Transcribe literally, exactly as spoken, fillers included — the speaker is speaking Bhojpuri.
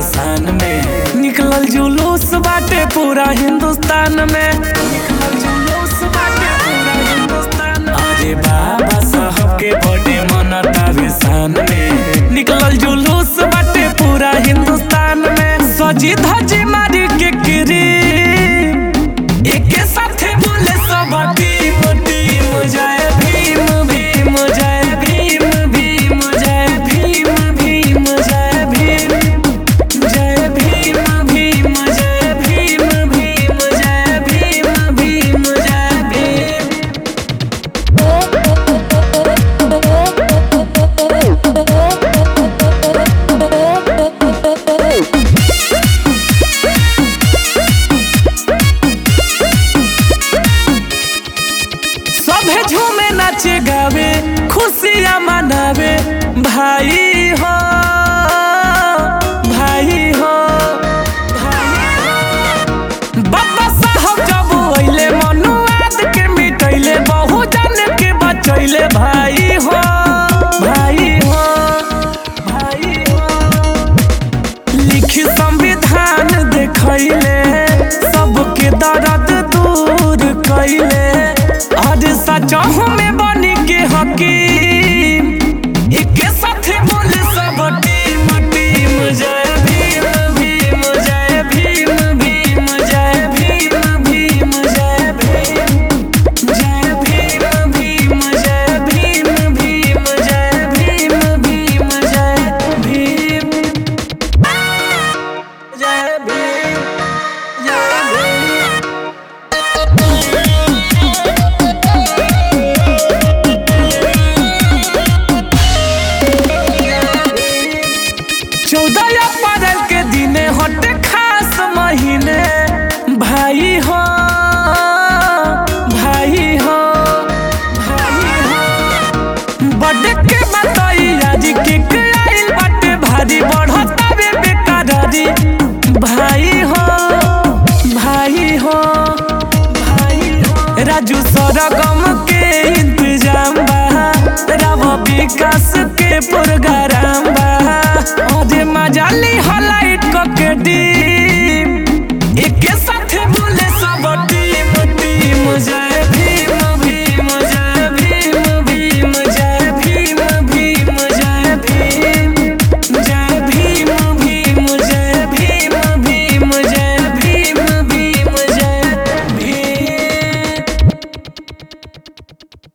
शान में। निकलल जुलूस बाटे पूरा हिंदुस्तान में, निकलल जुलूस बाटे पूरा हिंदुस्तान में। अरे बाबा साहब के बर्थडे मनतावे शान में। निकलल जुलूस बाटे पूरा हिंदुस्तान में। सजी धजी मारी के गिरी एके साथे बोले सब टीम टीम जय भीम भीम जय भीम भीम जय भीम भीम जय भीम जय भीम भीम जय भीम भीम जय भीम भीम जय भीम। सभे झूमे नाचे गावे खुशियाँ मनावे भाई हो भाई हो भाई हो। बाबा साहब जब अइले मनुवाद के मिटैले बहुजन के बचैले भाई हो भाई हो भाई हो। लिखी संविधान देखैले सबके दर्द दूर कैले। आज सचहु में बनी के हकीम एके साथे बोले सब टीम टीम जय भीम भीम जय भीम भीम जय भीम भीम जय भीम जय भीम भीम जय भीम भीम जय भीम भीम जय भीम जय भीम जय भीम। चौदह अप्रैल के दिने हटे खास महीने भाई हो भाई हो भाई हो। बर्थडे के बताई आज के आइल बाटे भारी बढ़ता बे बेकरारी भाई हो भाई हो भाई हो। राजू सरगम के इंतजाम बा रव विकास के प्रोग्राम